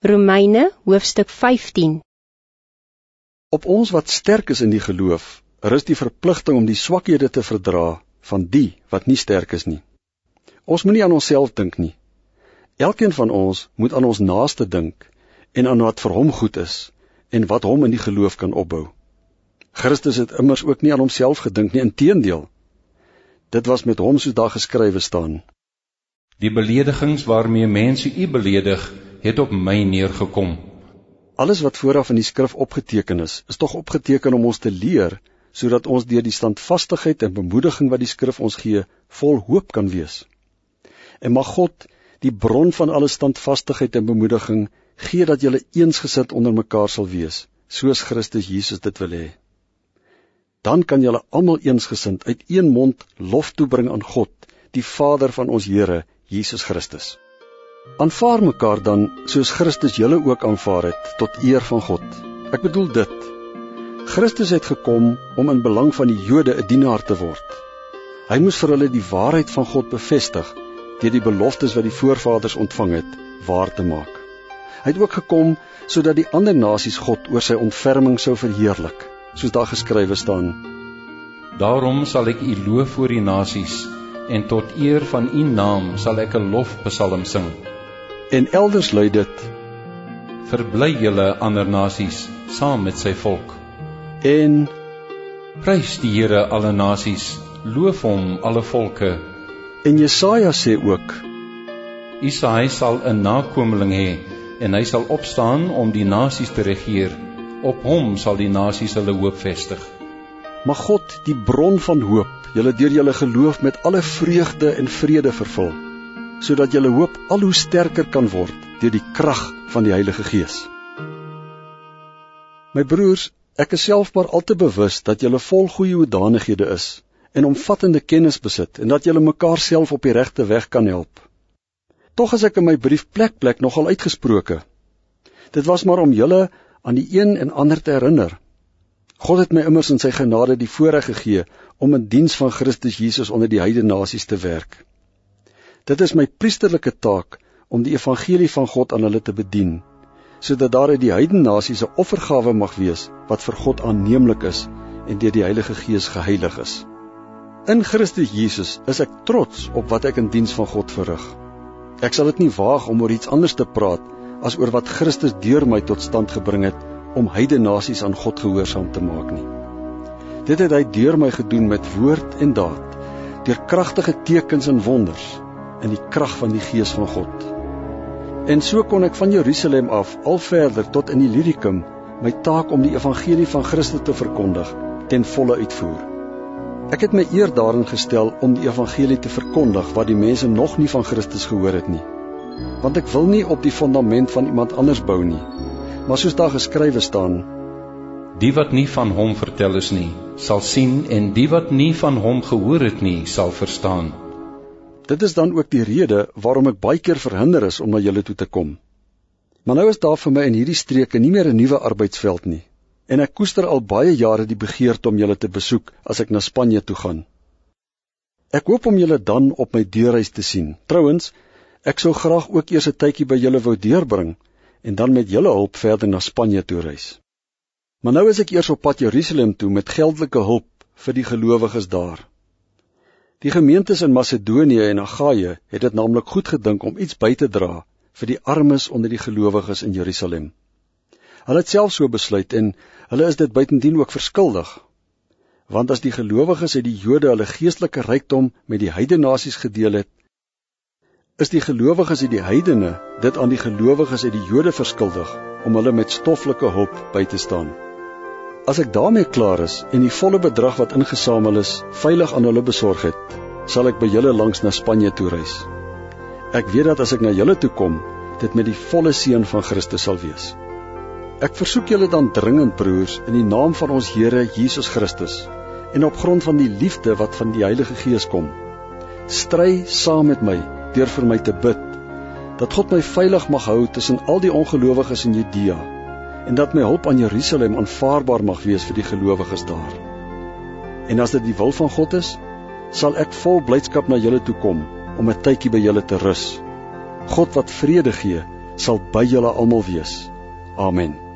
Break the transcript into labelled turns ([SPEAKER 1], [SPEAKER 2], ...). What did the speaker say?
[SPEAKER 1] Romeine hoofstuk 15.
[SPEAKER 2] Op ons wat sterk is in die geloof, rus die verpligting om die swakhede te verdra van die wat nie sterk is nie. Ons moet nie aan onsself dink nie. Elkeen van ons moet aan ons naaste dink en aan wat vir hom goed is en wat hom in die geloof kan opbou. Christus het immers ook nie aan homself gedink nie, inteendeel. Dit was met hom soos daar geskrywe staan.
[SPEAKER 3] Die beledigings waarmee mense u beledig, het op my neergekom.
[SPEAKER 2] Alles wat vooraf in die skrif opgeteken is tog opgeteken om ons te leer, sodat ons deur die standvastigheid en bemoediging wat die skrif ons gee, vol hoop kan wees. En mag God, die bron van alle standvastigheid en bemoediging, gee dat julle eensgesind onder mekaar sal wees, soos Christus Jesus dit wil hê. Dan kan julle almal eensgesind uit een mond lof toebring aan God, die Vader van ons Here, Jesus Christus. Aanvaar mekaar dan, soos Christus julle ook aanvaar het, tot eer van God. Ek bedoel dit. Christus het gekom om in belang van die Jode 'n dienaar te word. Hy moes vir hulle die waarheid van God bevestig, deur die beloftes wat die voorvaders ontvang het, waar te maak. Hy het ook gekom, sodat die ander nasies God oor sy ontferming sou verheerlik, soos daar geskrywe staan.
[SPEAKER 3] Daarom sal ek u loof voor die nasies, en tot eer van u naam sal ek 'n lofpsalm sing.
[SPEAKER 2] En elders lui dit:
[SPEAKER 3] Verbly julle ander nasies, saam met sy volk.
[SPEAKER 2] En
[SPEAKER 3] Prys die Here alle nasies, loof hom alle volke.
[SPEAKER 2] En Jesaja sê ook:
[SPEAKER 3] Isaï sal 'n nakomeling hê, en hy sal opstaan om die nasies te regeer. Op hom sal die nasies hulle hoop vestig.
[SPEAKER 2] Mag God, die bron van hoop, julle deur julle geloof met alle vreugde en vrede vervul, sodat julle hoop al hoe sterker kan word deur die krag van die Heilige Gees. My broers, ek is self maar al te bewus dat julle vol goeie hoedanighede is en omvattende kennis besit en dat julle mekaar self op die regte weg kan help. Tog is ek in my brief plek nogal uitgesproke. Dit was maar om julle aan die een en ander te herinner. God het my immers in sy genade die voorreg gegee om in diens van Christus Jesus onder die heidene nasies te werk. Dit is my priesterlike taak om die evangelie van God aan hulle te bedien, sodat daar uit die heidene nasies 'n offergawe mag wees wat vir God aanneemlik is en deur die Heilige Gees geheilig is. In Christus Jesus is ek trots op wat ek in diens van God verrig. Ek sal dit nie waag om oor iets anders te praat as oor wat Christus deur my tot stand gebring het om heidene nasies aan God gehoorsaam te maak nie. Dit het hy deur my gedoen met woord en daad, deur kragtige tekens en wonders, in die krag van die Gees van God. En so kon ek van Jerusalem af al verder tot in Illyricum my taak om die evangelie van Christus te verkondig ten volle uitvoer. Ek het my eer daarin gestel om die evangelie te verkondig wat die mense nog nie van Christus gehoor het nie. Want ek wil nie op die fundament van iemand anders bou nie, maar soos daar geskrywe staan:
[SPEAKER 3] Die wat nie van hom vertel is nie, sal sien, en die wat nie van hom gehoor het nie, sal verstaan.
[SPEAKER 2] Dit is dan ook die rede waarom ek baie keer verhinder is om na julle toe te kom. Maar nou is daar vir my in hierdie streke nie meer 'n nuwe arbeidsveld nie, en ek koester al baie jare die begeerte om julle te besoek as ek na Spanje toe gaan. Ek hoop om julle dan op my deurreis te sien. Trouwens, ek sou graag ook eers 'n tydjie by julle wou deurbring en dan met julle hulp verder na Spanje toe reis. Maar nou is ek eers op pad Jerusalem toe met geldelike hulp vir die gelowiges daar. Die gemeentes in Macedonië en Agaia het dit naamlik goed gedink om iets by te dra vir die armes onder die gelowiges in Jerusalem. Hulle het self so besluit en hulle is dit buitendien ook verskuldig. Want as die gelowiges uit die Jode hulle geestelike rykdom met die heidene nasies gedeel het, is die gelowiges uit die heidene dit aan die gelowiges uit die Jode verskuldig om hulle met stoffelike hulp by te staan. As ek daarmee klaar is en die volle bedrag wat ingesamel is veilig aan hulle besorg het, sal ek by julle langs na Spanje toe reis. Ek weet dat as ek na julle toe kom, dit met die volle seën van Christus sal wees. Ek versoek julle dan dringend, broers, in die naam van ons Here Jesus Christus en op grond van die liefde wat van die Heilige Gees kom, stry saam met my deur vir my te bid, dat God my veilig mag hou tussen al die ongelowiges in Judea, en dat my hulp aan Jerusalem aanvaarbaar mag wees vir die gelowiges daar. En as dit die wil van God is, sal ek vol blydskap na julle toe kom, om 'n tydjie by julle te rus. God wat vrede gee, sal by julle almal wees. Amen.